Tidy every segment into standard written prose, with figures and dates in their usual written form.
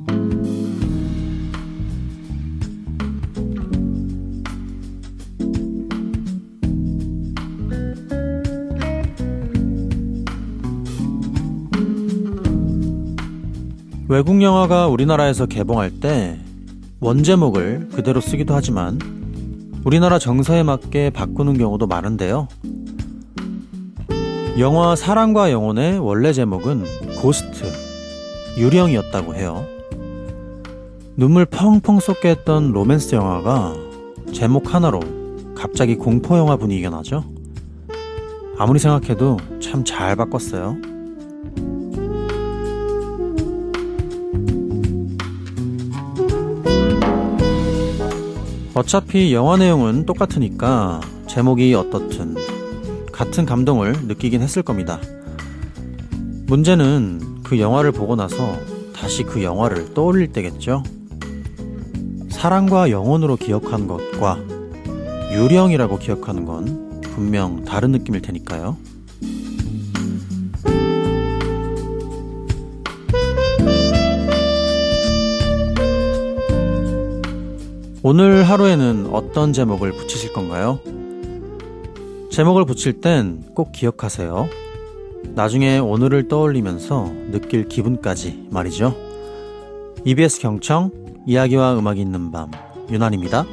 외국 영화가 우리나라에서 개봉할 때 원제목을 그대로 쓰기도 하지만 우리나라 정서에 맞게 바꾸는 경우도 많은데요. 영화 사랑과 영혼의 원래 제목은 고스트, 유령이었다고 해요. 눈물 펑펑 쏟게 했던 로맨스 영화가 제목 하나로 갑자기 공포 영화 분위기가 나죠. 아무리 생각해도 참 잘 바꿨어요. 어차피 영화 내용은 똑같으니까 제목이 어떻든 같은 감동을 느끼긴 했을 겁니다. 문제는 그 영화를 보고 나서 다시 그 영화를 떠올릴 때겠죠. 사랑과 영혼으로 기억하는 것과 유령이라고 기억하는 건 분명 다른 느낌일 테니까요. 오늘 하루에는 어떤 제목을 붙이실 건가요? 제목을 붙일 땐 꼭 기억하세요. 나중에 오늘을 떠올리면서 느낄 기분까지 말이죠. EBS 경청, 이야기와 음악이 있는 밤, 유난입니다.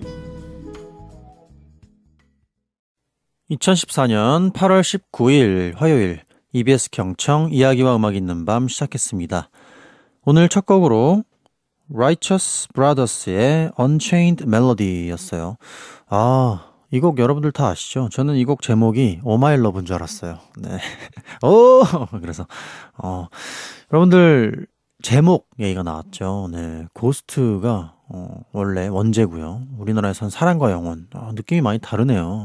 2014년 8월 19일 화요일 EBS 경청, 이야기와 음악이 있는 밤 시작했습니다. 오늘 첫 곡으로 Righteous Brothers의 Unchained Melody였어요. 이 곡 여러분들 다 아시죠? 저는 이 곡 제목이 Oh My Love인 줄 알았어요. 네. 그래서 여러분들 제목 얘기가 나왔죠. 네. 고스트가 원래 원제고요. 우리나라에선 사랑과 영혼. 느낌이 많이 다르네요.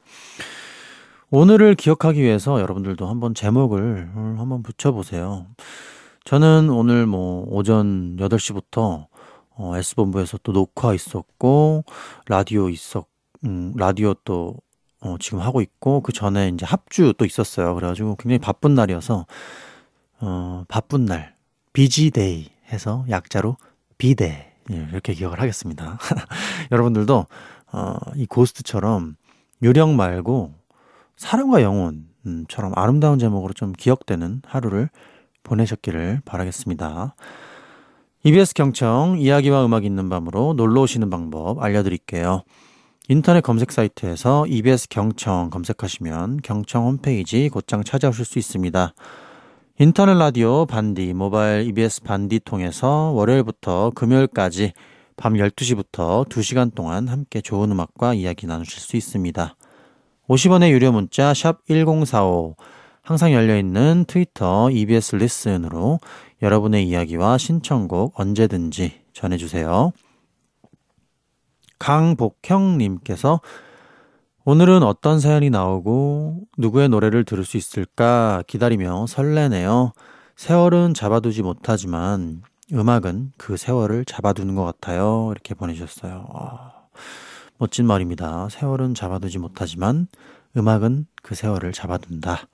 오늘을 기억하기 위해서 여러분들도 한번 제목을 한번 붙여보세요. 저는 오늘 오전 8시부터 S본부에서 또 녹화 있었고 라디오 라디오 또 지금 하고 있고 그 전에 이제 합주 또 있었어요. 그래가지고 굉장히 바쁜 날이어서 바쁜 날 비지데이 해서 약자로 비데 이렇게 기억을 하겠습니다. 여러분들도 이 고스트처럼 유령 말고 사랑과 영혼처럼 아름다운 제목으로 좀 기억되는 하루를 보내셨기를 바라겠습니다. EBS 경청, 이야기와 음악이 있는 밤으로 놀러 오시는 방법 알려드릴게요. 인터넷 검색 사이트에서 EBS 경청 검색하시면 경청 홈페이지 곧장 찾아오실 수 있습니다. 인터넷 라디오 반디, 모바일 EBS 반디 통해서 월요일부터 금요일까지 밤 12시부터 2시간 동안 함께 좋은 음악과 이야기 나누실 수 있습니다. 50원의 유료 문자 샵 1045, 항상 열려있는 트위터 EBS 리슨으로 여러분의 이야기와 신청곡 언제든지 전해주세요. 강복형님께서 오늘은 어떤 사연이 나오고 누구의 노래를 들을 수 있을까 기다리며 설레네요. 세월은 잡아두지 못하지만 음악은 그 세월을 잡아두는 것 같아요. 이렇게 보내주셨어요. 멋진 말입니다. 세월은 잡아두지 못하지만 음악은 그 세월을 잡아둔다.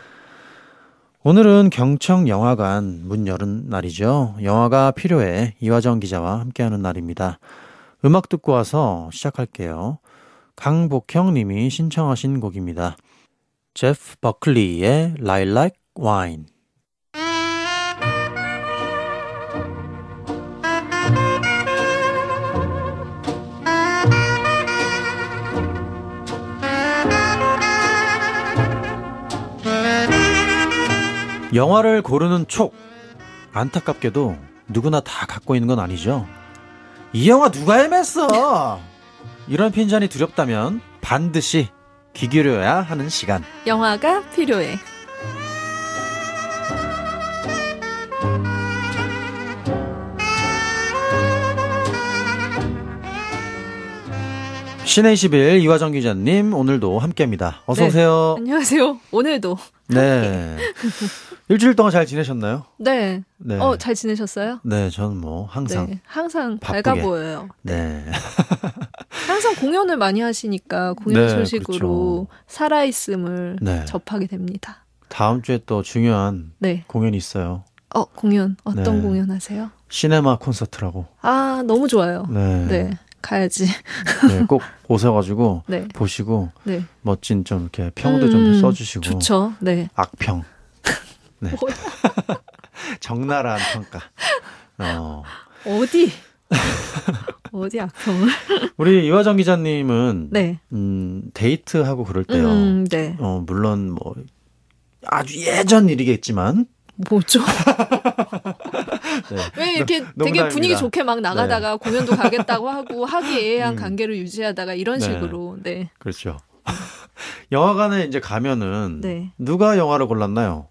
오늘은 경청영화관 문 여는 날이죠. 영화가 필요해 이화정 기자와 함께하는 날입니다. 음악 듣고 와서 시작할게요. 강복형 님이 신청하신 곡입니다. 제프 버클리의 Lilac Wine. 영화를 고르는 촉, 안타깝게도 누구나 다 갖고 있는 건 아니죠. 이 영화 누가 헤맸어? 이런 핀잔이 두렵다면 반드시 귀 기울여야 하는 시간. 영화가 필요해. 신의 21 이화정 기자님 오늘도 함께합니다. 어서 오세요. 안녕하세요. 오늘도. 네. 일주일 동안 잘 지내셨나요? 네. 잘 지내셨어요? 네, 저는 항상. 네, 항상 바쁘게. 밝아 보여요. 네. 항상 공연을 많이 하시니까 공연 네, 소식으로 그렇죠. 살아있음을 네. 접하게 됩니다. 다음 주에 또 중요한 공연이 있어요. 공연. 어떤 네. 공연 하세요? 시네마 콘서트라고. 아, 너무 좋아요. 네. 네. 가야지. 네, 꼭 오셔가지고 네. 보시고 네. 멋진 좀 이렇게 평도 좀 써주시고. 좋죠. 네. 악평. 네. 적나라한 평가. 어디? 어디 악평을? 우리 이화정 기자님은 네. 데이트하고 그럴 때요. 네. 물론 뭐 아주 예전 일이겠지만 뭐죠? 네. 왜 이렇게 되게 농담입니다. 분위기 좋게 막 나가다가 공연도 가겠다고 하고 화기애애한 관계를 유지하다가 이런 네. 식으로. 네. 그렇죠. 영화관에 이제 가면은 네. 누가 영화를 골랐나요?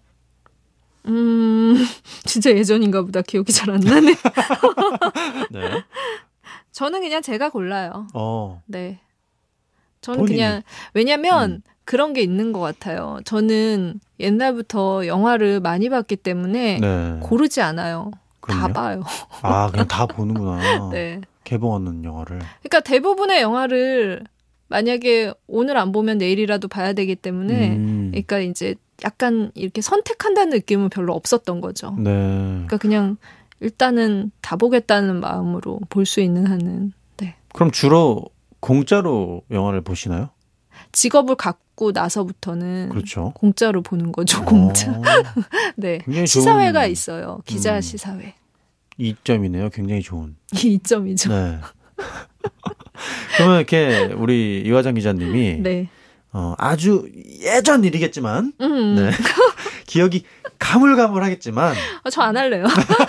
진짜 예전인가 보다. 기억이 잘 안 나네. 네. 저는 그냥 제가 골라요. 네. 저는 본인이. 그냥 왜냐면 그런 게 있는 것 같아요. 저는 옛날부터 영화를 많이 봤기 때문에 네. 고르지 않아요. 그럼요? 다 봐요. 아, 그냥 다 보는구나. 네. 개봉하는 영화를. 그러니까 대부분의 영화를 만약에 오늘 안 보면 내일이라도 봐야 되기 때문에 그러니까 이제 약간 이렇게 선택한다는 느낌은 별로 없었던 거죠. 네. 그러니까 그냥 일단은 다 보겠다는 마음으로 볼 수 있는 한은. 네. 그럼 주로 공짜로 영화를 보시나요? 직업을 갖고 나서부터는 그렇죠. 공짜로 보는 거죠. 공짜. 네. 굉장히 시사회가 좋은 있어요. 기자 시사회. 이점이네요. 굉장히 좋은. 이 이점이죠. 네. 그러면 이렇게 우리 이화정 기자님이 네. 아주 예전 일이겠지만 네. 기억이 가물가물하겠지만 저 안 할래요.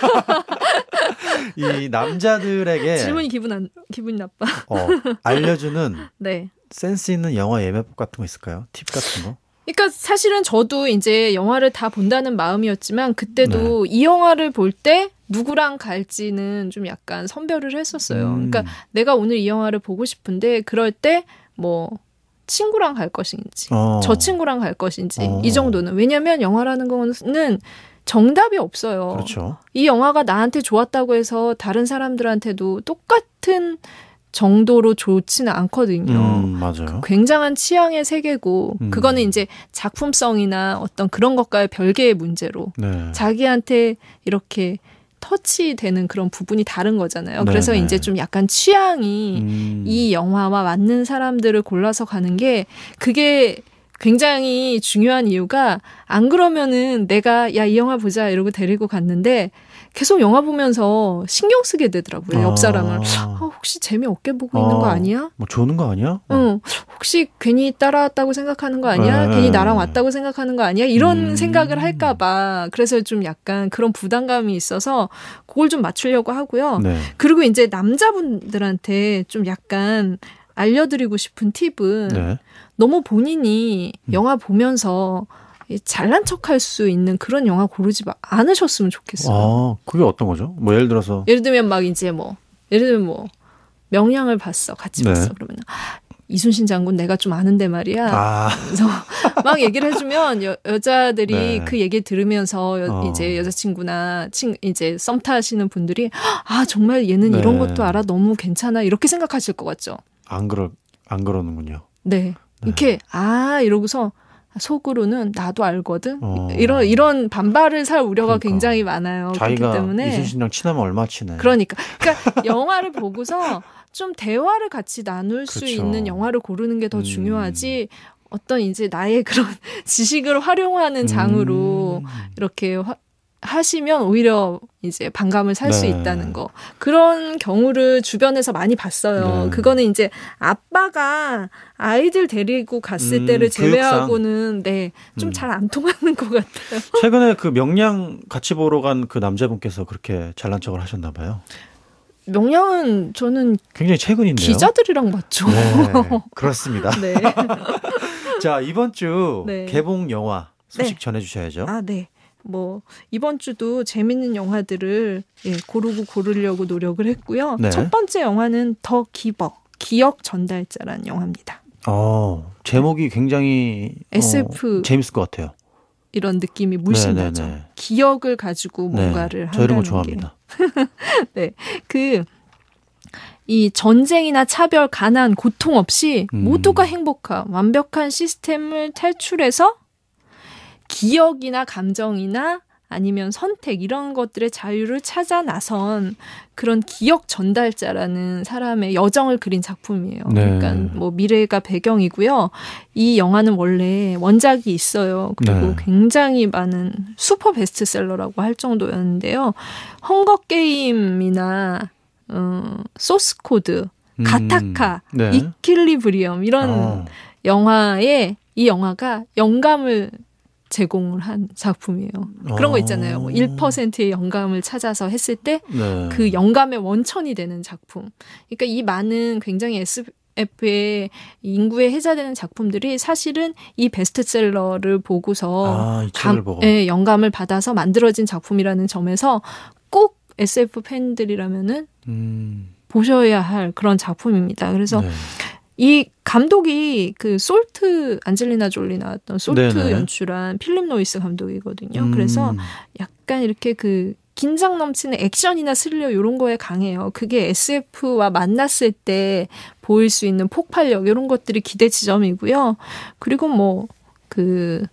이 남자들에게 질문이 기분이 나빠. 알려주는 네. 센스 있는 영화 예매법 같은 거 있을까요? 팁 같은 거? 그러니까 사실은 저도 이제 영화를 다 본다는 마음이었지만 그때도 이 영화를 볼 때 누구랑 갈지는 좀 약간 선별을 했었어요. 그러니까 내가 오늘 이 영화를 보고 싶은데 그럴 때 뭐 친구랑 갈 것인지 저 친구랑 갈 것인지 이 정도는. 왜냐하면 영화라는 거는 정답이 없어요. 그렇죠. 이 영화가 나한테 좋았다고 해서 다른 사람들한테도 똑같은 정도로 좋지는 않거든요. 맞아요. 굉장한 취향의 세계고 그거는 이제 작품성이나 어떤 그런 것과의 별개의 문제로 네. 자기한테 이렇게 터치되는 그런 부분이 다른 거잖아요. 그래서 네네. 이제 좀 약간 취향이 이 영화와 맞는 사람들을 골라서 가는 게 그게 굉장히 중요한 이유가 안 그러면은 내가 야, 이 영화 보자 이러고 데리고 갔는데 계속 영화 보면서 신경 쓰게 되더라고요. 옆 사람을. 혹시 재미없게 보고 있는 거 아니야? 뭐 조는 거 아니야? 혹시 괜히 따라왔다고 생각하는 거 아니야? 괜히 나랑 왔다고 생각하는 거 아니야? 이런 생각을 할까 봐. 그래서 좀 약간 그런 부담감이 있어서 그걸 좀 맞추려고 하고요. 네. 그리고 이제 남자분들한테 좀 약간 알려드리고 싶은 팁은 네. 너무 본인이 영화 보면서 잘난 척할 수 있는 그런 영화 고르지 않으셨으면 좋겠어요. 그게 어떤 거죠? 뭐 예를 들어서 예를 들면 막 이제 예를 들면 명량을 봤어. 같이 봤어. 그러면 이순신 장군 내가 좀 아는데 말이야. 그래서 막 얘기를 해주면 여자들이 네. 그 얘기 들으면서 이제 여자친구나 이제 썸 타시는 분들이 정말 얘는 네. 이런 것도 알아. 너무 괜찮아. 이렇게 생각하실 것 같죠. 안 그러는군요. 네. 이렇게 이러고서 속으로는 나도 알거든. 이런 반발을 살 우려가 그러니까. 굉장히 많아요. 자기가 그렇기 때문에 이순신이랑 친하면 얼마나 친해. 그러니까 영화를 보고서 좀 대화를 같이 나눌 수 그렇죠. 있는 영화를 고르는 게 더 중요하지. 어떤 이제 나의 그런 지식을 활용하는 장으로 이렇게 하시면 오히려 이제 반감을 살 수 네. 있다는 거. 그런 경우를 주변에서 많이 봤어요. 네. 그거는 이제 아빠가 아이들 데리고 갔을 때를 제외하고는 좀 잘 안 통하는 것 같아요. 최근에 그 명량 같이 보러 간 그 남자분께서 그렇게 잘난 척을 하셨나 봐요. 명량은 저는 굉장히 최근인데요. 기자들이랑 봤죠. 네, 그렇습니다. 네. 자, 이번 주 네. 개봉 영화 소식 네. 전해주셔야죠. 네. 이번 주도 재밌는 영화들을 고르려고 노력을 했고요. 네. 첫 번째 영화는 더 기억 전달자라는 영화입니다. 제목이 굉장히 SF 재밌을 것 같아요. 이런 느낌이 물씬 네네네. 나죠. 기억을 가지고 뭔가를 저 이런 거 한다는 좋아합니다. 게. 네. 이 전쟁이나 차별, 가난, 고통 없이 모두가 행복한 완벽한 시스템을 탈출해서 기억이나 감정이나 아니면 선택 이런 것들의 자유를 찾아 나선 그런 기억 전달자라는 사람의 여정을 그린 작품이에요. 네. 그러니까 뭐 미래가 배경이고요. 이 영화는 원래 원작이 있어요. 그리고 네. 굉장히 많은 슈퍼 베스트셀러라고 할 정도였는데요. 헝거 게임이나 소스 코드, 가타카, 네. 이퀄리브리엄 이런 영화에 이 영화가 영감을 제공을 한 작품이에요. 그런 거 있잖아요. 뭐 1%의 영감을 찾아서 했을 때 그 영감의 원천이 되는 작품. 그러니까 이 많은 굉장히 SF의 인구에 해자되는 작품들이 사실은 이 베스트셀러를 보고서 이 책을 보고. 영감을 받아서 만들어진 작품이라는 점에서 꼭 SF 팬들이라면은 보셔야 할 그런 작품입니다. 그래서 네. 이 감독이 그 솔트 안젤리나 졸리 나왔던 솔트 네네. 연출한 필립 노이스 감독이거든요. 그래서 약간 이렇게 그 긴장 넘치는 액션이나 스릴러 이런 거에 강해요. 그게 SF와 만났을 때 보일 수 있는 폭발력 이런 것들이 기대 지점이고요. 그리고 뭐 그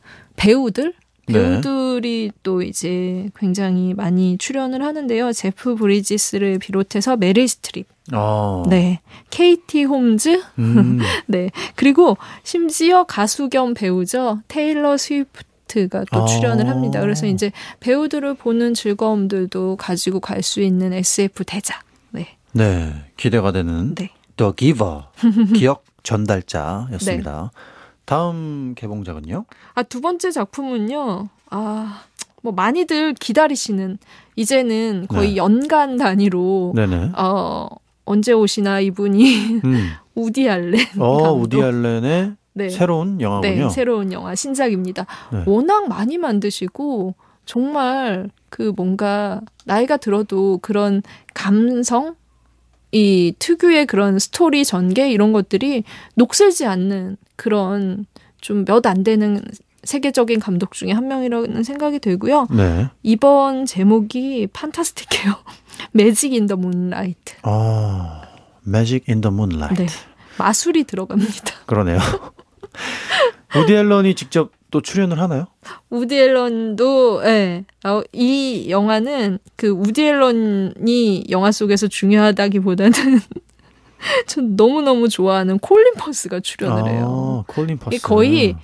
배우들이 또 이제 굉장히 많이 출연을 하는데요. 제프 브리지스를 비롯해서 메릴 스트립, 네, 케이티 홈즈, 네, 그리고 심지어 가수 겸 배우죠. 테일러 스위프트가 또 출연을 합니다. 그래서 이제 배우들을 보는 즐거움들도 가지고 갈 수 있는 SF 대작. 네, 네, 기대가 되는 네. The Giver, 기억 전달자였습니다. 네. 다음 개봉작은요? 두 번째 작품은요. 뭐 많이들 기다리시는 이제는 거의 연간 단위로 언제 오시나 이분이 우디 알렌 감독. 우디 알렌의 새로운 영화군요. 네, 새로운 영화 신작입니다. 워낙 많이 만드시고 정말 그 뭔가 나이가 들어도 그런 감성 이 특유의 그런 스토리 전개 이런 것들이 녹슬지 않는 그런 좀 몇 안 되는 세계적인 감독 중에 한 명이라는 생각이 들고요. 네. 이번 제목이 판타스틱해요. 매직 인 더 문라이트. 매직 인 더 문라이트. 네. 마술이 들어갑니다. 그러네요. 우디 앨런이 직접 또 출연을 하나요? 우디 앨런도 이 영화는 그 우디 앨런이 영화 속에서 중요하다기보다는 전 너무너무 좋아하는 콜린 퍼스가 출연을 해요. 콜린 퍼스. 거의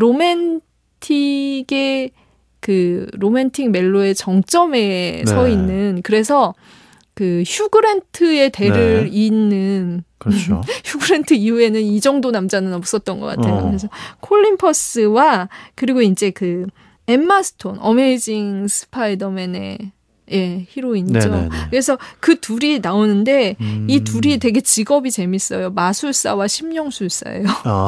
로맨틱의 그 로맨틱 멜로의 정점에 서 있는 그래서 그 휴그랜트의 대를 잇는 그렇죠. 휴그랜트 이후에는 이 정도 남자는 없었던 것 같아요. 그래서 콜린 퍼스와 그리고 이제 그 엠마 스톤 어메이징 스파이더맨의 히로인이죠. 네네네. 그래서 그 둘이 나오는데 이 둘이 되게 직업이 재밌어요. 마술사와 심령술사예요.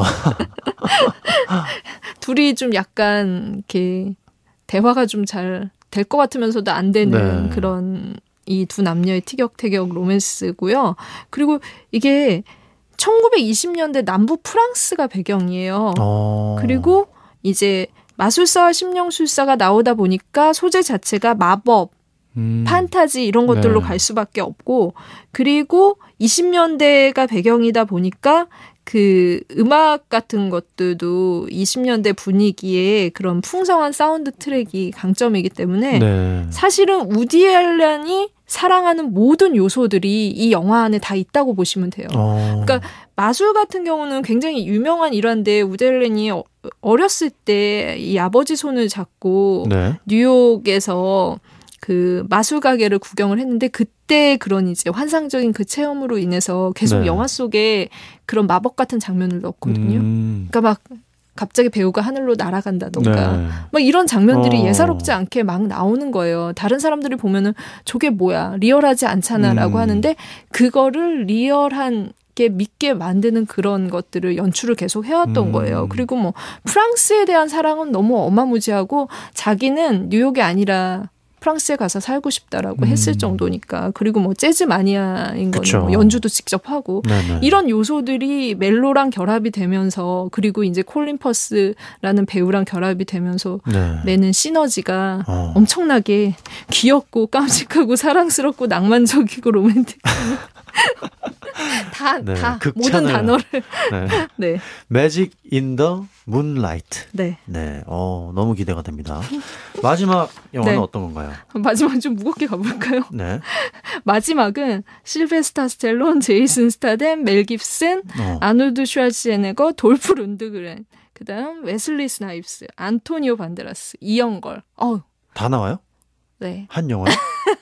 둘이 좀 약간 이렇게 대화가 좀 잘 될 것 같으면서도 안 되는 그런 이 두 남녀의 티격태격 로맨스고요. 그리고 이게 1920년대 남부 프랑스가 배경이에요. 그리고 이제 마술사와 심령술사가 나오다 보니까 소재 자체가 마법, 판타지 이런 것들로 갈 수밖에 없고 그리고 20년대가 배경이다 보니까 그 음악 같은 것들도 20년대 분위기에 그런 풍성한 사운드 트랙이 강점이기 때문에 사실은 우디 앨런이 사랑하는 모든 요소들이 이 영화 안에 다 있다고 보시면 돼요. 그러니까 마술 같은 경우는 굉장히 유명한 일화인데 우디 앨런이 어렸을 때 이 아버지 손을 잡고 뉴욕에서 그 마술 가게를 구경을 했는데 그때 그런 이제 환상적인 그 체험으로 인해서 계속 영화 속에 그런 마법 같은 장면을 넣었거든요. 그러니까 막 갑자기 배우가 하늘로 날아간다던가 막 이런 장면들이 예사롭지 않게 막 나오는 거예요. 다른 사람들이 보면은 저게 뭐야 리얼하지 않잖아라고 하는데 그거를 리얼한 게 믿게 만드는 그런 것들을 연출을 계속 해왔던 거예요. 그리고 뭐 프랑스에 대한 사랑은 너무 어마무지하고 자기는 뉴욕이 아니라 프랑스에 가서 살고 싶다라고 했을 정도니까. 그리고 뭐 재즈 마니아인 거는 뭐 연주도 직접 하고 이런 요소들이 멜로랑 결합이 되면서 그리고 이제 콜린 퍼스라는 배우랑 결합이 되면서 내는 시너지가 엄청나게 귀엽고 깜찍하고 사랑스럽고 낭만적이고 로맨틱하고 다 네, 모든 극찬을. 단어를 네. 네. Magic in the Moonlight. 네. 네, 너무 기대가 됩니다. 마지막 영화는 네. 어떤 건가요? 마지막 좀 무겁게 가볼까요? 네. 마지막은 실베스타 스텔론, 제이슨 스타뎀, 멜 깁슨, 아놀드 슈왈츠제네거, 돌프 룬드그렌, 그다음 웨슬리 스나이프스, 안토니오 반데라스, 이영걸. 다 나와요? 네. 한 영화요?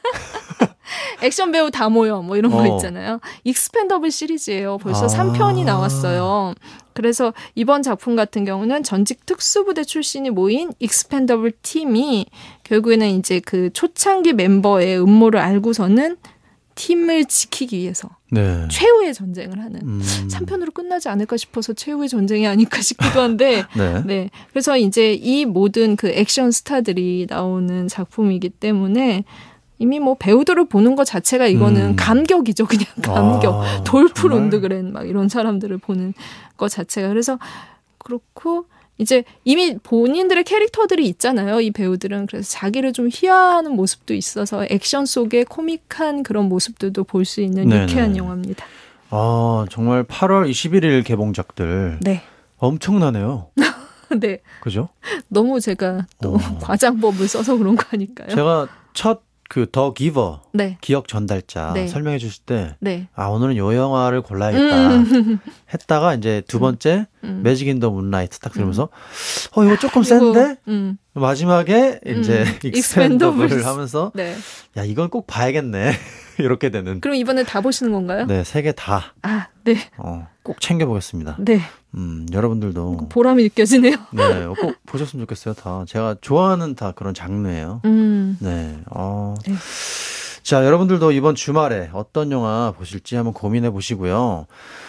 액션 배우 다 모여 뭐 이런 거 있잖아요. 익스펜더블 시리즈예요. 벌써 3편이 나왔어요. 그래서 이번 작품 같은 경우는 전직 특수부대 출신이 모인 익스펜더블 팀이 결국에는 이제 그 초창기 멤버의 음모를 알고서는 팀을 지키기 위해서 네. 최후의 전쟁을 하는 3편으로 끝나지 않을까 싶어서 최후의 전쟁이 아닐까 싶기도 한데 네. 네. 그래서 이제 이 모든 그 액션 스타들이 나오는 작품이기 때문에 이미 뭐 배우들을 보는 것 자체가 이거는 감격이죠. 그냥 감격. 돌프 룬드그렌 막 이런 사람들을 보는 것 자체가. 그래서 그렇고 이제 이미 본인들의 캐릭터들이 있잖아요. 이 배우들은. 그래서 자기를 좀 희화하는 모습도 있어서 액션 속의 코믹한 그런 모습들도 볼 수 있는 네네. 유쾌한 영화입니다. 정말 8월 21일 개봉작들 네. 엄청나네요. 네. 그죠? 너무 제가 또 과장법을 써서 그런 거 아닐까요? 제가 첫 그 더 기버 네. 기억 전달자 네. 설명해 주실 때 네. 오늘은 요 영화를 골라야겠다 했다가 이제 두 번째 매직 인 더 문라이트 딱 들으면서 이거 조금 센데 마지막에 이제 익스펜더블 하면서 네. 야 이건 꼭 봐야겠네 이렇게 되는. 그럼 이번에 다 보시는 건가요? 네, 세 개 다. 네. 꼭 챙겨보겠습니다. 네. 여러분들도 보람이 느껴지네요. 네, 꼭 보셨으면 좋겠어요. 다 제가 좋아하는 다 그런 장르예요. 네. 네. 자, 여러분들도 이번 주말에 어떤 영화 보실지 한번 고민해 보시고요.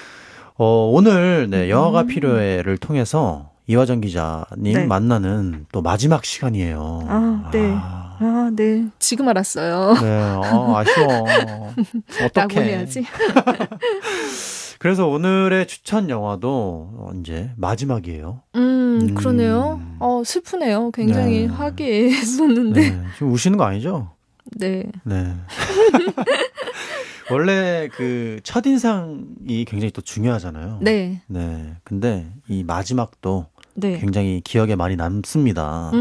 오늘 영화가 필요해를 통해서 이화정 기자님 네. 만나는 또 마지막 시간이에요. 네. 네. 지금 알았어요. 네, 아쉬워. 라고 어떡해. 해야지. 그래서 오늘의 추천 영화도 이제 마지막이에요. 그러네요. 슬프네요. 굉장히 네. 화기애애했었는데. 네, 지금 우시는 거 아니죠? 네. 네. 원래 그 첫인상이 굉장히 또 중요하잖아요. 네. 네. 근데 이 마지막도 네. 굉장히 기억에 많이 남습니다.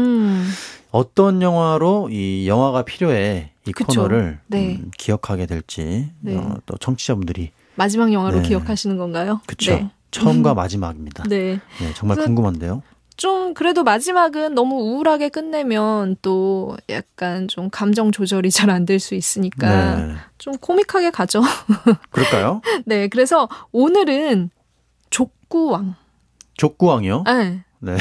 어떤 영화로 이 영화가 필요해 이 그쵸. 코너를 네. 기억하게 될지 네. 또 청취자분들이 마지막 영화로 네. 기억하시는 건가요? 그쵸. 네. 처음과 마지막입니다. 네. 네, 정말 그래서 궁금한데요. 좀 그래도 마지막은 너무 우울하게 끝내면 또 약간 좀 감정 조절이 잘 안 될 수 있으니까 네. 좀 코믹하게 가죠. 그럴까요? 네. 그래서 오늘은 족구왕. 족구왕이요? 네. 네.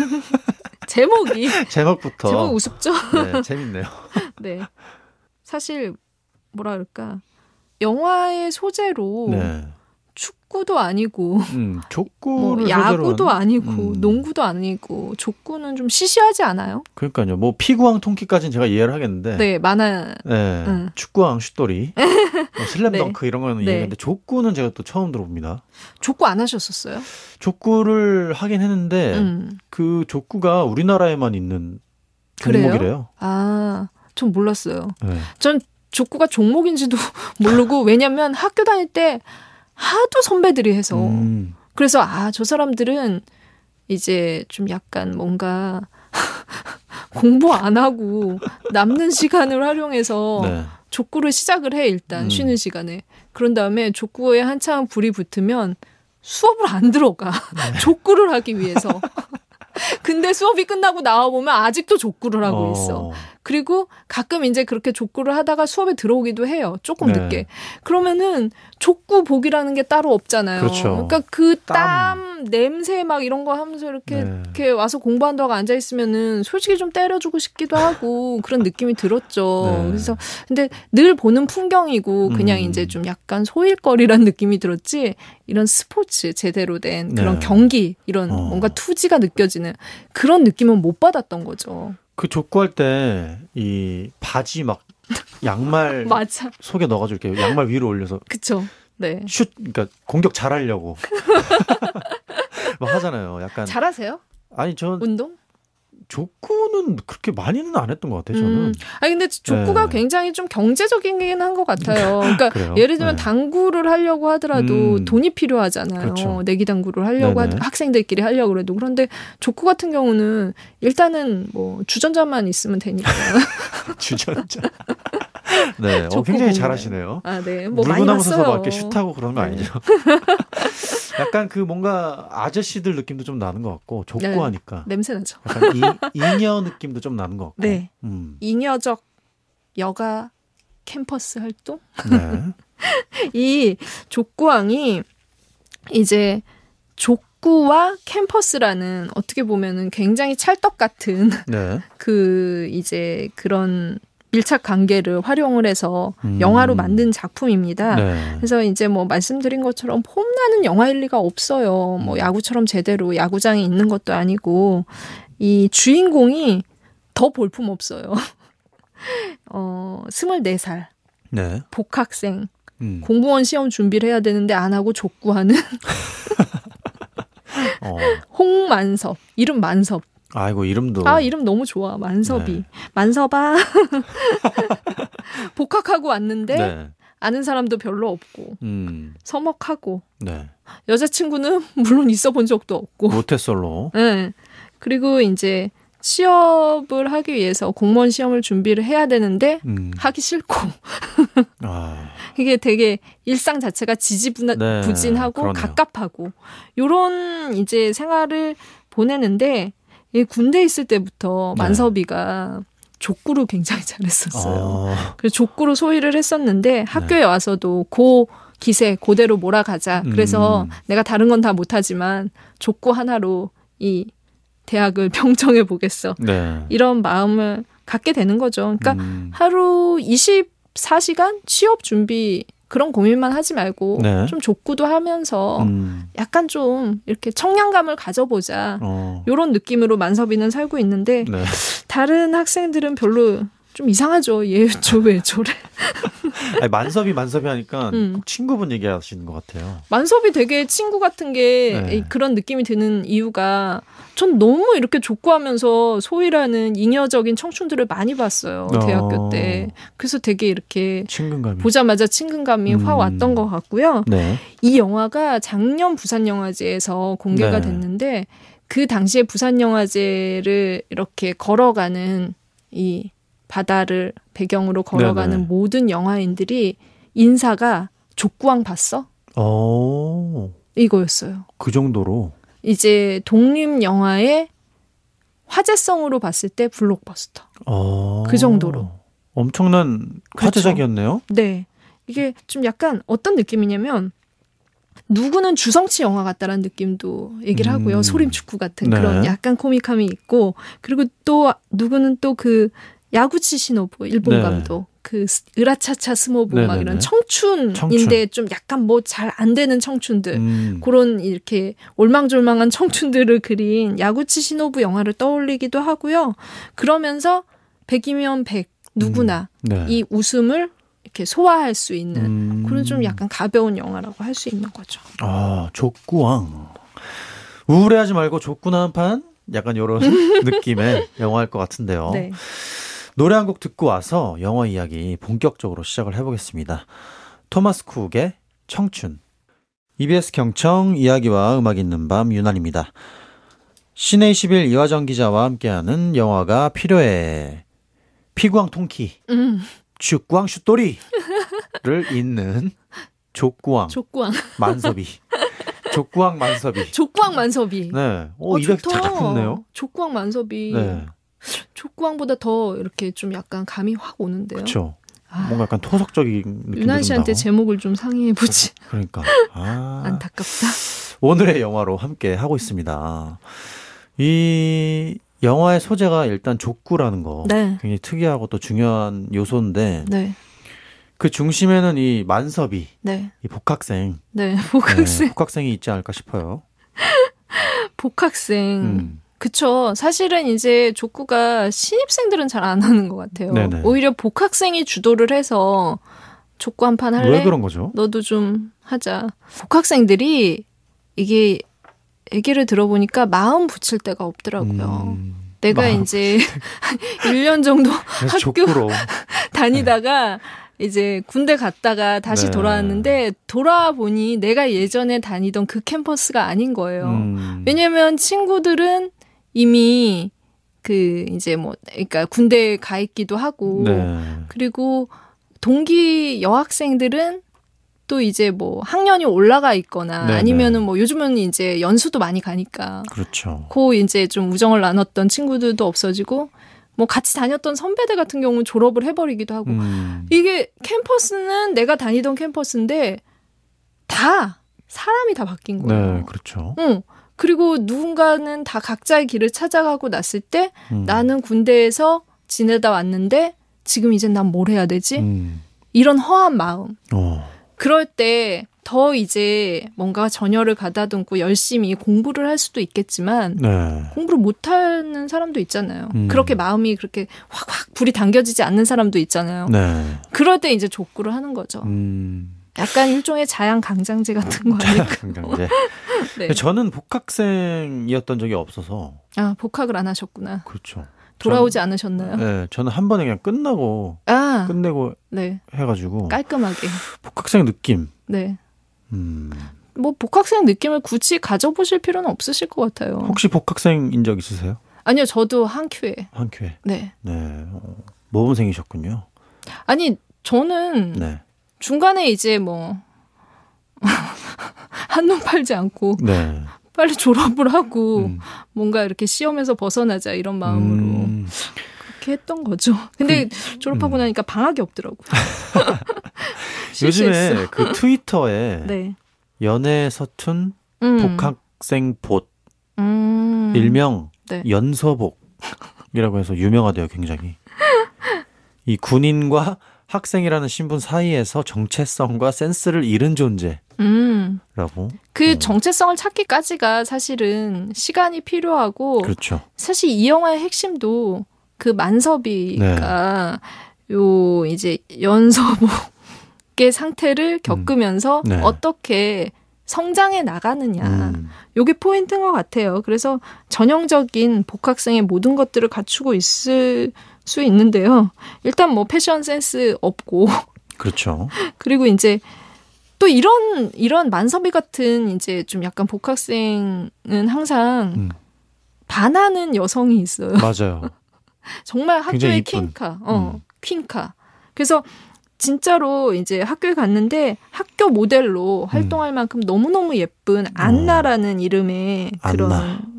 제목이 제목부터. 제목 우습죠? 네, 재밌네요. 네. 사실 뭐라 그럴까? 영화의 소재로 네. 축구도 아니고 족구를 야구도 소재로 아니고 농구도 아니고 족구는 좀 시시하지 않아요? 그러니까요. 뭐 피구왕 통키까지는 제가 이해를 하겠는데. 네, 많아. 네. 축구왕 슛돌이, 슬램덩크 이런 거는 네. 이해했는데 족구는 제가 또 처음 들어봅니다. 족구 안 하셨었어요? 족구를 하긴 했는데 그 족구가 우리나라에만 있는 종목이래요. 전 몰랐어요. 네. 전 족구가 종목인지도 모르고 왜냐면 학교 다닐 때 하도 선배들이 해서 그래서 저 사람들은 이제 좀 약간 뭔가 공부 안 하고 남는 시간을 활용해서 네. 족구를 시작을 해 일단 쉬는 시간에. 그런 다음에 족구에 한창 불이 붙으면 수업을 안 들어가. 족구를 하기 위해서. 근데 수업이 끝나고 나와보면 아직도 족구를 하고 있어. 그리고 가끔 이제 그렇게 족구를 하다가 수업에 들어오기도 해요. 조금 네. 늦게. 그러면은 족구 복이라는 게 따로 없잖아요. 그렇죠. 그러니까 그 땀, 냄새 막 이런 거 하면서 이렇게 와서 공부한다고 앉아있으면은 솔직히 좀 때려주고 싶기도 하고 그런 느낌이 들었죠. 네. 그래서 근데 늘 보는 풍경이고 그냥 이제 좀 약간 소일거리란 느낌이 들었지 이런 스포츠 제대로 된 그런 네. 경기 이런 뭔가 투지가 느껴지는 그런 느낌은 못 받았던 거죠. 그 족구할 때 이 바지 막 양말 맞아. 속에 넣어가지고 이렇게 양말 위로 올려서 그쵸. 네. 그러니까 공격 잘하려고 막 하잖아요. 약간 잘하세요? 아니 저 운동? 족구는 그렇게 많이는 안 했던 것 같아요, 저는. 아니, 근데 족구가 네. 굉장히 좀 경제적이긴 한 것 같아요. 그러니까 그래요? 예를 들면 네. 당구를 하려고 하더라도 돈이 필요하잖아요. 그렇죠. 내기 당구를 하려고 학생들끼리 하려고 그래도. 그런데 족구 같은 경우는 일단은 뭐 주전자만 있으면 되니까. 주전자. 네, 족구 굉장히 공부예요. 잘하시네요. 아, 네. 뭐 많이 물고 나서서 막 봤어요. 이렇게 슛하고 그런 거 네. 아니죠? 약간 그 뭔가 아저씨들 느낌도 좀 나는 것 같고 족구 하니까 냄새 나죠. 약간 잉여 느낌도 좀 나는 것 같고. 네. 잉여적 여가 캠퍼스 활동? 네. 이 족구왕이 이제 족구와 캠퍼스라는 어떻게 보면은 굉장히 찰떡 같은 네. 그 이제 그런 밀착 관계를 활용을 해서 영화로 만든 작품입니다. 네. 그래서 이제 뭐 말씀드린 것처럼 폼나는 영화일 리가 없어요. 뭐 야구처럼 제대로 야구장이 있는 것도 아니고 이 주인공이 더 볼품 없어요. 24살 네. 복학생 공무원 시험 준비를 해야 되는데 안 하고 족구하는 홍만섭. 이름 만섭. 아이고 이름도. 아 이름 너무 좋아. 만섭이. 네. 만섭아. 복학하고 왔는데 네. 아는 사람도 별로 없고 서먹하고 네. 여자친구는 물론 있어 본 적도 없고 모태솔로. 네. 그리고 이제 취업을 하기 위해서 공무원 시험을 준비를 해야 되는데 하기 싫고 이게 되게 일상 자체가 지지부진하고 그러네요. 갑갑하고 요런 이제 생활을 보내는데 이 군대에 있을 때부터 만섭이가 족구를 굉장히 잘했었어요. 그래서 족구로 소위를 했었는데 학교에 와서도 기세 그대로 몰아가자. 그래서 내가 다른 건 다 못하지만 족구 하나로 이 대학을 평정해 보겠어. 네. 이런 마음을 갖게 되는 거죠. 그러니까 하루 24시간 취업 준비 그런 고민만 하지 말고 좀 족구도 하면서 약간 좀 이렇게 청량감을 가져보자. 이런 느낌으로 만섭이는 살고 있는데 다른 학생들은 별로 좀 이상하죠. 얘 왜 저래? 아니, 만섭이 하니까 꼭 친구분 얘기하시는 것 같아요. 만섭이 되게 친구 같은 게 그런 느낌이 드는 이유가 전 너무 이렇게 족구하면서 소위라는 잉여적인 청춘들을 많이 봤어요. 대학교 때. 그래서 되게 이렇게 친근감이. 보자마자 친근감이 확 왔던 것 같고요. 네. 이 영화가 작년 부산영화제에서 공개가 됐는데 그 당시에 부산영화제를 이렇게 걸어가는 이 바다를 배경으로 걸어가는 모든 영화인들이 인사가 족구왕 봤어? 이거였어요. 그 정도로? 이제 독립 영화의 화제성으로 봤을 때 블록버스터. 그 정도로. 엄청난 화제작이었네요. 네. 이게 좀 약간 어떤 느낌이냐면 누구는 주성치 영화 같다라는 느낌도 얘기를 하고요. 소림축구 같은 그런 약간 코믹함이 있고 그리고 또 누구는 또 그 야구치 시노부 일본 감독 그 으라차차 스모부 막 이런 청춘인데 좀 약간 뭐 잘 안 되는 청춘들 그런 이렇게 올망졸망한 청춘들을 그린 야구치 시노부 영화를 떠올리기도 하고요. 그러면서 100이면 100 누구나 이 웃음을 이렇게 소화할 수 있는 그런 좀 약간 가벼운 영화라고 할 수 있는 거죠. 족구왕. 우울해하지 말고 족구나 한 판? 약간 이런 느낌의 영화일 것 같은데요. 네. 노래 한 곡 듣고 와서 영화 이야기 본격적으로 시작을 해보겠습니다. 토마스 쿡의 청춘. EBS 경청 이야기와 음악 있는 밤 유난입니다. 시내 21 이화정 기자와 함께하는 영화가 필요해. 피구왕 통키. 슛구왕 슛돌이를 잇는 족구왕 만섭이. 족구왕 만섭이. 족구왕 만섭이. 네. 입에 착 붙네요. 족구왕 만섭이. 네. 족구왕보다 더 이렇게 좀 약간 감이 확 오는데요. 그렇죠. 뭔가 약간 토속적인 느낌이 유난 씨한테 제목을 좀 상의해보지. 그러니까. 안타깝다. 오늘의 영화로 함께 하고 있습니다. 이 영화의 소재가 일단 족구라는 거 굉장히 특이하고 또 중요한 요소인데 그 중심에는 이 만섭이 이 복학생 복학생이 있지 않을까 싶어요. 복학생 그쵸. 사실은 이제 족구가 신입생들은 잘 안 하는 것 같아요. 오히려 복학생이 주도를 해서 족구 한 판 할래? 왜 그런 거죠? 너도 좀 하자. 복학생들이 이게 얘기를 들어보니까 마음 붙일 데가 없더라고요. 내가 이제 1년 정도 학교 다니다가 이제 군대 갔다가 다시 네. 돌아왔는데 돌아보니 내가 예전에 다니던 그 캠퍼스가 아닌 거예요. 왜냐면 친구들은 이미 그 이제 뭐 그러니까 군대에 가 있기도 하고 네. 그리고 동기 여학생들은 또 이제 뭐 학년이 올라가 있거나 네네. 아니면은 뭐 요즘은 이제 연수도 많이 가니까 그렇죠. 고 이제 좀 우정을 나눴던 친구들도 없어지고 뭐 같이 다녔던 선배들 같은 경우는 졸업을 해버리기도 하고 이게 캠퍼스는 내가 다니던 캠퍼스인데 다 사람이 다 바뀐 거예요. 네, 그렇죠. 응. 그리고 누군가는 다 각자의 길을 찾아가고 났을 때 나는 군대에서 지내다 왔는데 지금 이제 난 뭘 해야 되지? 이런 허한 마음. 그럴 때 더 이제 뭔가 전열을 가다듬고 열심히 공부를 할 수도 있겠지만 네. 공부를 못하는 사람도 있잖아요. 그렇게 마음이 그렇게 확확 불이 당겨지지 않는 사람도 있잖아요. 네. 그럴 때 이제 족구를 하는 거죠. 약간 일종의 자양 강장제 같은 거 아닐까? 강장제. 네. 저는 복학생이었던 적이 없어서. 아, 복학을 안 하셨구나. 그렇죠. 돌아오지 않으셨나요? 네, 저는 한 번에 그냥 끝내고 네. 해가지고 깔끔하게. 복학생 느낌. 네. 뭐 복학생 느낌을 굳이 가져보실 필요는 없으실 것 같아요. 혹시 복학생인 적 있으세요? 아니요, 저도 한 큐에. 한 큐에. 네. 네. 모범생이셨군요. 아니, 저는 네. 중간에 이제 뭐 한눈 팔지 않고 네. 빨리 졸업을 하고 뭔가 이렇게 시험에서 벗어나자 이런 마음으로 그렇게 했던 거죠. 근데 졸업하고 나니까 방학이 없더라고요. 요즘에 그 트위터에 네. 연애 서툰 복학생 봇 일명 네. 연서복이라고 해서 유명하대요. 굉장히. 이 군인과 학생이라는 신분 사이에서 정체성과 센스를 잃은 존재라고. 그 정체성을 찾기까지가 사실은 시간이 필요하고 그렇죠. 사실 이 영화의 핵심도 그 만섭이가 요 이제 연서복의 상태를 겪으면서 네. 어떻게 성장해 나가느냐. 요게 포인트인 것 같아요. 그래서 전형적인 복학생의 모든 것들을 갖추고 있을 수 있는데요. 일단 뭐 패션 센스 없고. 그렇죠. 그리고 이제 또 이런 만섭이 같은 이제 좀 약간 복학생은 항상 반하는 여성이 있어요. 맞아요. 정말 학교의 퀸카. 퀸카. 그래서 진짜로 이제 학교에 갔는데 학교 모델로 활동할 만큼 너무너무 예쁜 안나라는 이름의 그런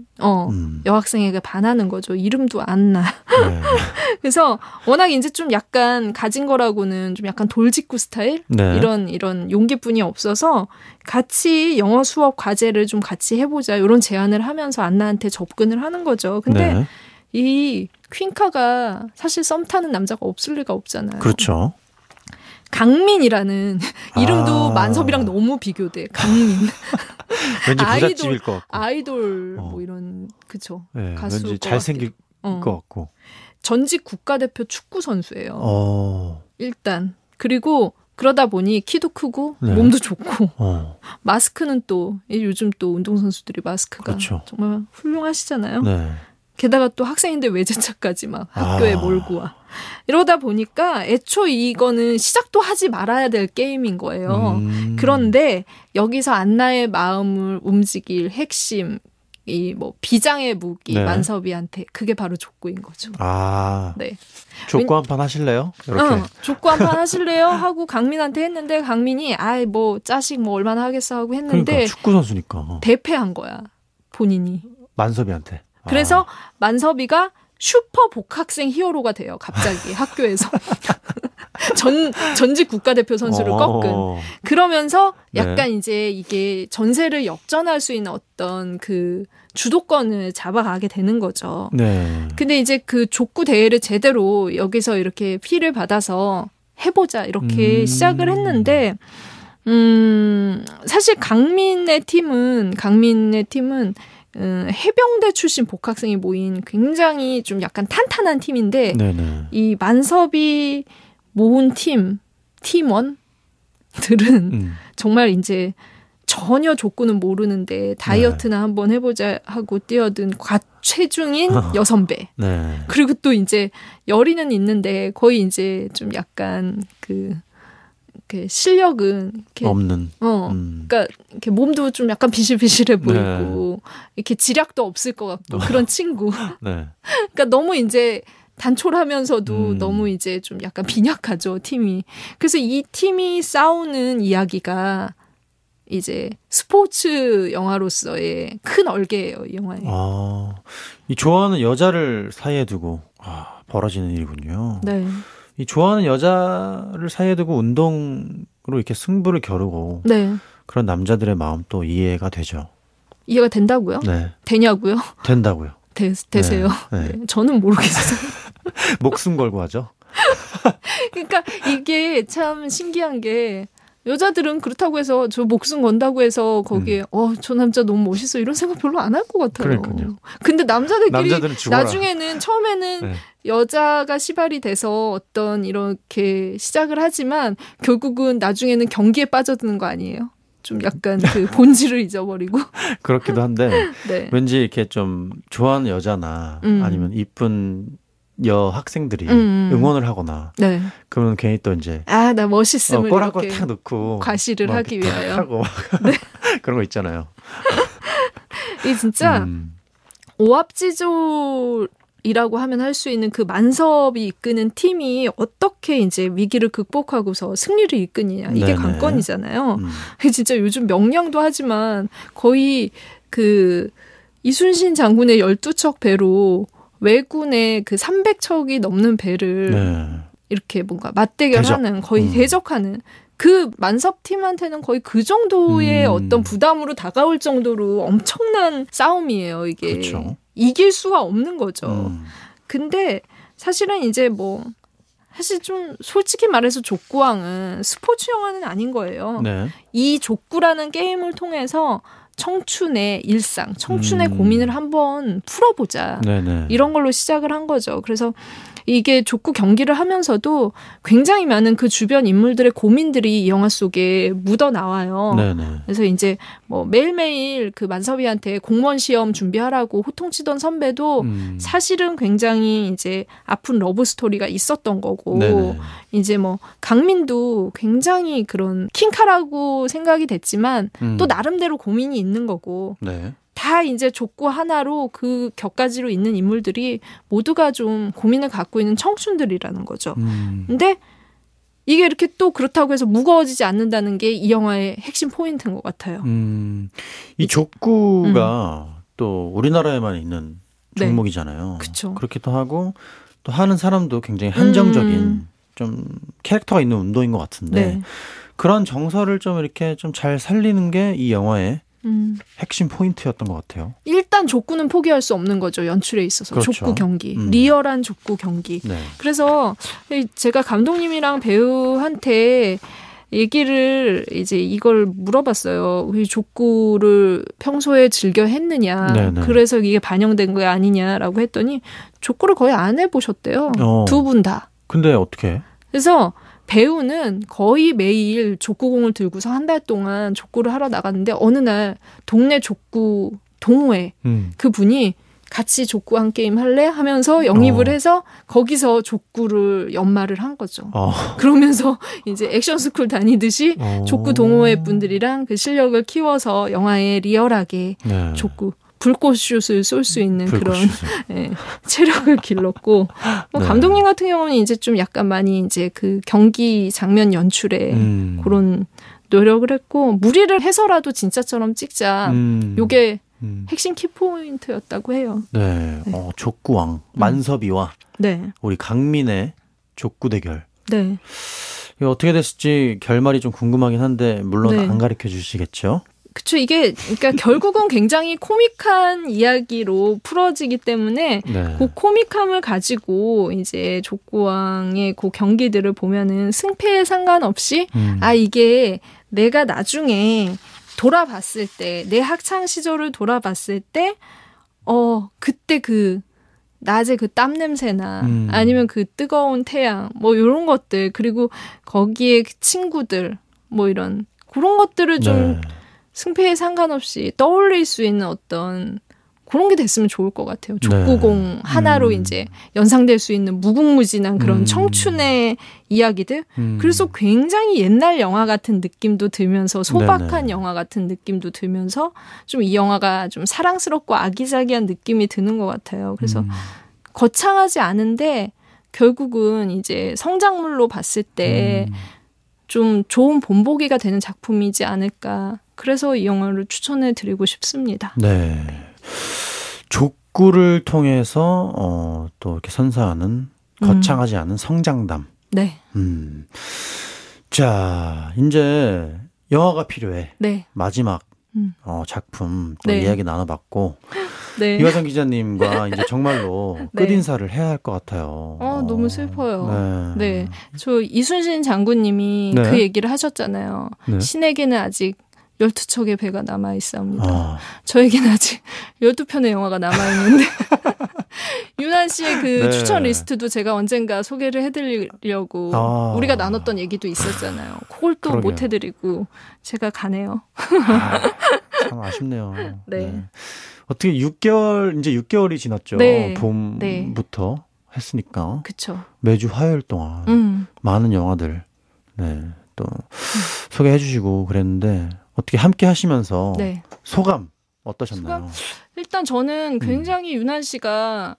여학생에게 반하는 거죠. 이름도 안나. 네. 그래서 워낙 이제 좀 약간 가진 거라고는 좀 약간 돌직구 스타일? 네. 이런 용기뿐이 없어서 같이 영어 수업 과제를 좀 같이 해보자. 이런 제안을 하면서 안나한테 접근을 하는 거죠. 근데 네. 이 퀸카가 사실 썸 타는 남자가 없을 리가 없잖아요. 그렇죠. 강민이라는 이름도 만섭이랑 너무 비교돼. 강민. 왠지 부잣집일 것 같고. 아이돌 뭐 이런 그쵸. 네, 가수 왠지 잘생길 것 같고. 전직 국가대표 축구 선수예요. 일단 그리고 그러다 보니 키도 크고 몸도 좋고 마스크는 또 요즘 또 운동선수들이 마스크가 그렇죠. 정말 훌륭하시잖아요. 네. 게다가 또 학생인데 외제차까지 막 학교에 몰고 와. 이러다 보니까 애초 이거는 시작도 하지 말아야 될 게임인 거예요. 그런데 여기서 안나의 마음을 움직일 핵심, 이 뭐 비장의 무기 만섭이한테 그게 바로 족구인 거죠. 네. 족구 한 판 하실래요? 이렇게. 족구 한 판 하실래요? 하고 강민한테 했는데 강민이 아이 뭐 자식 뭐 얼마나 하겠어 하고 했는데 그러니까 축구 선수니까 대패한 거야. 본인이. 만섭이한테. 그래서 만섭이가 슈퍼 복학생 히어로가 돼요. 갑자기 학교에서. 전직 국가대표 선수를 꺾은. 그러면서 약간 이제 이게 전세를 역전할 수 있는 어떤 그 주도권을 잡아가게 되는 거죠. 네. 근데 이제 그 족구 대회를 제대로 여기서 이렇게 피를 받아서 해보자 이렇게 시작을 했는데 사실 강민의 팀은 해병대 출신 복학생이 모인 굉장히 좀 약간 탄탄한 팀인데 네네. 이 만섭이 모은 팀원들은 정말 이제 전혀 족구는 모르는데 다이어트나 한번 해보자 하고 뛰어든 과체중인 여선배. 네. 그리고 또 이제 열의는 있는데 거의 이제 좀 약간 그 실력은 이렇게 없는. 그러니까 이렇게 몸도 좀 약간 비실비실해 보이고 이렇게 지략도 없을 것 같고 그런 친구. 네. 그러니까 너무 이제 단촐하면서도 너무 이제 좀 약간 빈약하죠, 팀이. 그래서 이 팀이 싸우는 이야기가 이제 스포츠 영화로서의 큰 얼개예요, 이 영화에. 이 좋아하는 여자를 사이에 두고 벌어지는 일이군요. 네. 이 좋아하는 여자를 사이에 두고 운동으로 이렇게 승부를 겨루고 네. 그런 남자들의 마음 또 이해가 되죠. 이해가 된다고요? 네. 되냐고요? 된다고요. 되세요? 네. 네. 저는 모르겠어요. 목숨 걸고 하죠. 그러니까 이게 참 신기한 게 여자들은 그렇다고 해서 저 목숨 건다고 해서 거기에 저 남자 너무 멋있어 이런 생각 별로 안 할 것 같아요. 그러니까요. 근데 남자들끼리 죽어라. 나중에는 처음에는 여자가 시발이 돼서 어떤 이렇게 시작을 하지만 결국은 나중에는 경기에 빠져드는 거 아니에요? 좀 약간 그 본질을 잊어버리고. 그렇기도 한데 네. 왠지 이렇게 좀 좋아하는 여자나 아니면 이쁜 여학생들이 응원을 하거나 네. 그러면 괜히 또 이제 나 멋있음을 꼬락꼬락 이렇게 탁 넣고 과시를 하기 위하여 하고 네. 그런 거 있잖아요. 이 진짜 오합지졸이라고 하면 할 수 있는 그 만섭이 이끄는 팀이 어떻게 이제 위기를 극복하고서 승리를 이끄느냐 이게 네네. 관건이잖아요. 진짜 요즘 명량도 하지만 거의 그 이순신 장군의 12척 배로 왜군의 그 300척이 넘는 배를 이렇게 뭔가 맞대결하는 거의 대적하는 그 만섭팀한테는 거의 그 정도의 어떤 부담으로 다가올 정도로 엄청난 싸움이에요. 이게 그렇죠. 이길 수가 없는 거죠. 근데 사실은 이제 뭐 사실 좀 솔직히 말해서 족구왕은 스포츠 영화는 아닌 거예요. 네. 이 족구라는 게임을 통해서 청춘의 일상, 청춘의 고민을 한번 풀어보자. 네네. 이런 걸로 시작을 한 거죠. 그래서 이게 족구 경기를 하면서도 굉장히 많은 그 주변 인물들의 고민들이 이 영화 속에 묻어 나와요. 네네. 그래서 이제 뭐 매일매일 그 만섭이한테 공무원 시험 준비하라고 호통치던 선배도 사실은 굉장히 이제 아픈 러브 스토리가 있었던 거고 네네. 이제 뭐 강민도 굉장히 그런 킹카라고 생각이 됐지만 또 나름대로 고민이 있는 거고 네. 다 이제 족구 하나로 그 격가지로 있는 인물들이 모두가 좀 고민을 갖고 있는 청춘들이라는 거죠. 근데 이게 이렇게 또 그렇다고 해서 무거워지지 않는다는 게 이 영화의 핵심 포인트인 것 같아요. 이 족구가 또 우리나라에만 있는 네. 종목이잖아요. 그쵸. 그렇기도 하고 또 하는 사람도 굉장히 한정적인 좀 캐릭터가 있는 운동인 것 같은데 네. 그런 정서를 좀 이렇게 좀 잘 살리는 게 이 영화의 핵심 포인트였던 것 같아요. 일단 족구는 포기할 수 없는 거죠. 연출에 있어서. 그렇죠. 족구 경기. 리얼한 족구 경기. 네. 그래서 제가 감독님이랑 배우한테 얘기를 이제 이걸 물어봤어요. 우리 족구를 평소에 즐겨 했느냐. 네네. 그래서 이게 반영된 거 아니냐라고 했더니 족구를 거의 안 해보셨대요. 두 분 다. 근데 어떻게? 그래서 배우는 거의 매일 족구공을 들고서 한 달 동안 족구를 하러 나갔는데 어느 날 동네 족구 동호회 그분이 같이 족구 한 게임 할래? 하면서 영입을 해서 거기서 족구를 연마를 한 거죠. 그러면서 이제 액션 스쿨 다니듯이 족구 동호회 분들이랑 그 실력을 키워서 영화에 리얼하게 네. 족구 불꽃슛을 쏠 수 있는 불꽃슛을. 그런 체력을 길렀고 뭐 네. 감독님 같은 경우는 이제 좀 약간 많이 이제 그 경기 장면 연출에 그런 노력을 했고 무리를 해서라도 진짜처럼 찍자. 요게 핵심 키포인트였다고 해요. 네. 네. 족구왕 만섭이와 네. 우리 강민의 족구 대결. 네. 이거 어떻게 됐을지 결말이 좀 궁금하긴 한데 물론 네. 안 가르쳐 주시겠죠? 그쵸. 이게, 그러니까 결국은 굉장히 코믹한 이야기로 풀어지기 때문에 네. 그 코믹함을 가지고 이제 족구왕의 그 경기들을 보면은 승패에 상관없이 이게 내가 나중에 돌아봤을 때, 내 학창 시절을 돌아봤을 때, 그때 그, 낮에 그 땀 냄새나 아니면 그 뜨거운 태양, 뭐 이런 것들, 그리고 거기에 그 친구들, 뭐 이런, 그런 것들을 좀 네. 승패에 상관없이 떠올릴 수 있는 어떤 그런 게 됐으면 좋을 것 같아요. 족구공 하나로 이제 연상될 수 있는 무궁무진한 그런 청춘의 이야기들. 그래서 굉장히 옛날 영화 같은 느낌도 들면서 소박한 영화 같은 느낌도 들면서 좀 이 영화가 좀 사랑스럽고 아기자기한 느낌이 드는 것 같아요. 그래서 거창하지 않은데 결국은 이제 성장물로 봤을 때 좀 좋은 본보기가 되는 작품이지 않을까. 그래서 이 영화를 추천해 드리고 싶습니다. 네. 족구를 통해서 또 이렇게 선사하는 거창하지 않은 성장담. 네. 자, 이제 영화가 필요해. 네. 마지막 작품 또 네. 이야기 나눠봤고 네. 이화정 기자님과 이제 정말로 네. 끝인사를 해야 할 것 같아요. 너무 슬퍼요. 네. 네. 저 이순신 장군님이 네. 그 얘기를 하셨잖아요. 네. 신에게는 아직 12척의 배가 남아있습니다. 저에게는 아직 12편의 영화가 남아있는데 유난 씨의 그 네. 추천 리스트도 제가 언젠가 소개를 해드리려고 우리가 나눴던 얘기도 있었잖아요. 그걸 또 그러게요. 못 해드리고 제가 가네요. 참 아쉽네요. 네. 어떻게 6개월, 이제 6개월이 지났죠. 네. 봄부터 했으니까. 그쵸. 매주 화요일 동안 많은 영화들 또 소개해 주시고 그랬는데 어떻게 함께 하시면서 네. 소감 어떠셨나요? 일단 저는 굉장히 유난 씨가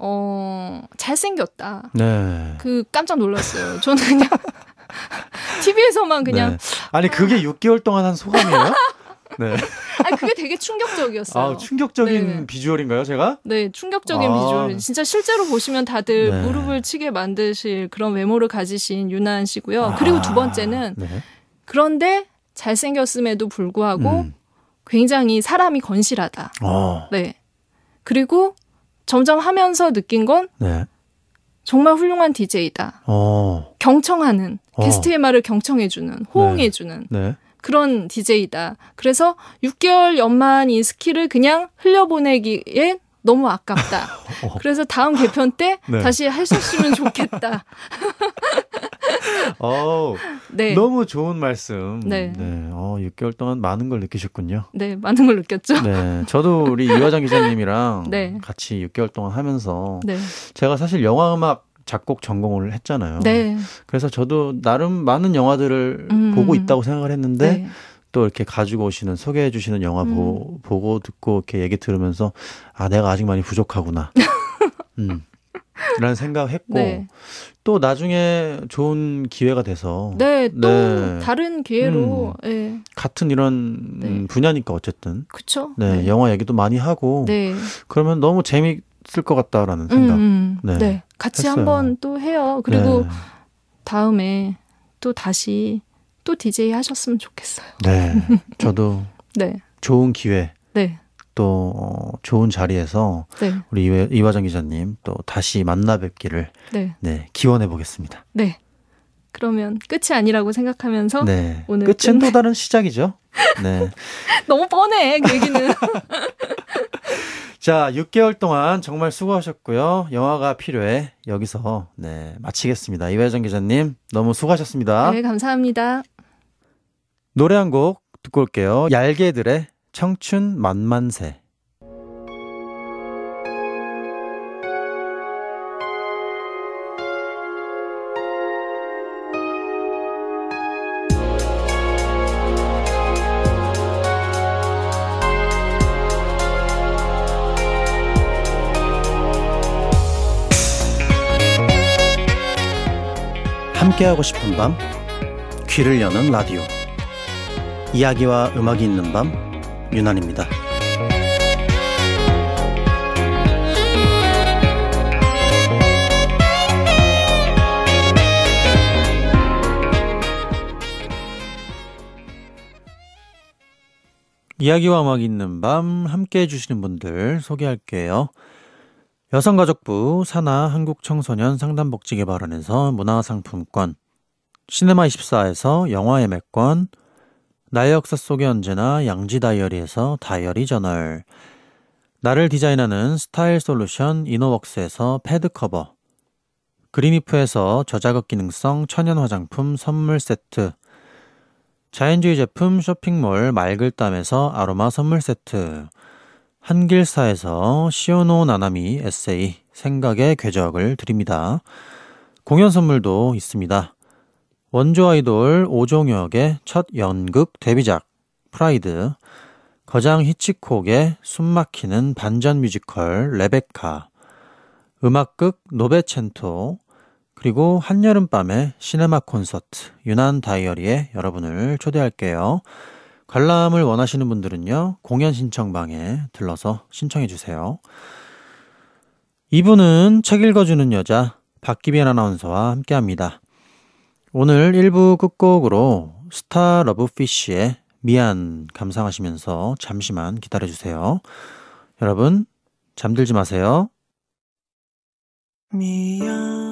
잘생겼다. 네. 깜짝 놀랐어요. 저는 그냥 TV에서만 그냥 네. 아니 그게 6개월 동안 한 소감이에요? 네. 그게 되게 충격적이었어요. 충격적인 네. 비주얼인가요, 제가? 네, 충격적인 비주얼. 진짜 실제로 보시면 다들 네. 무릎을 치게 만드실 그런 외모를 가지신 유난 씨고요. 그리고 두 번째는 그런데 잘생겼음에도 불구하고 굉장히 사람이 건실하다. 네. 그리고 점점 하면서 느낀 건 정말 훌륭한 DJ다. 경청하는, 게스트의 말을 경청해주는, 호응해주는 그런 DJ다. 그래서 6개월 연마한 이 스킬을 그냥 흘려보내기에 너무 아깝다. 그래서 다음 개편 때 다시 하셨으면 좋겠다. 네. 너무 좋은 말씀. 네. 6개월 동안 많은 걸 느끼셨군요. 네, 많은 걸 느꼈죠. 네, 저도 우리 이화정 기자님이랑 네. 같이 6개월 동안 하면서 네. 제가 사실 영화음악 작곡 전공을 했잖아요. 네. 그래서 저도 나름 많은 영화들을 보고 있다고 생각을 했는데 또 이렇게 가지고 오시는 소개해 주시는 영화 보고 듣고 이렇게 얘기 들으면서 내가 아직 많이 부족하구나. 라는 생각했고 또 나중에 좋은 기회가 돼서 또 다른 기회로 같은 이런 분야니까 어쨌든 그쵸? 영화 얘기도 많이 하고 그러면 너무 재밌을 것 같다라는 생각 같이 했어요. 한번 또 해요. 그리고 다음에 또 다시 또 DJ 하셨으면 좋겠어요. 네, 저도 좋은 기회 또 좋은 자리에서 우리 이화정 기자님 또 다시 만나 뵙기를 기원해 보겠습니다. 네. 그러면 끝이 아니라고 생각하면서 오늘 끝은 또 다른 시작이죠. 네. 너무 뻔해 그 얘기는. 자, 6개월 동안 정말 수고하셨고요. 영화가 필요해 여기서 마치겠습니다. 이화정 기자님 너무 수고하셨습니다. 네, 감사합니다. 노래 한 곡 듣고 올게요. 얄개들의 청춘 만만세. 함께하고 싶은 밤, 귀를 여는 라디오. 이야기와 음악이 있는 밤, 유난입니다. 이야기와 음악이 있는 밤 함께 해주시는 분들 소개할게요. 여성가족부 산하 한국청소년 상담복지개발원에서 문화상품권, 시네마24에서 영화 예매권, 나의 역사 속의 언제나 양지다이어리에서 다이어리 저널, 나를 디자인하는 스타일 솔루션 이너웍스에서 패드 커버, 그린이프에서 저자극 기능성 천연 화장품 선물 세트, 자연주의 제품 쇼핑몰 말글담에서 아로마 선물 세트, 한길사에서 시오노 나나미 에세이 생각의 궤적을 드립니다. 공연 선물도 있습니다. 원조 아이돌 오종혁의 첫 연극 데뷔작 프라이드, 거장 히치콕의 숨막히는 반전 뮤지컬 레베카, 음악극 노베첸토, 그리고 한여름밤의 시네마 콘서트 유난 다이어리에 여러분을 초대할게요. 관람을 원하시는 분들은요, 공연 신청방에 들러서 신청해 주세요. 2부는 책 읽어주는 여자 박기빈 아나운서와 함께합니다. 오늘 1부 끝곡으로 스타 러브피쉬의 미안 감상하시면서 잠시만 기다려주세요. 여러분 잠들지 마세요. 미안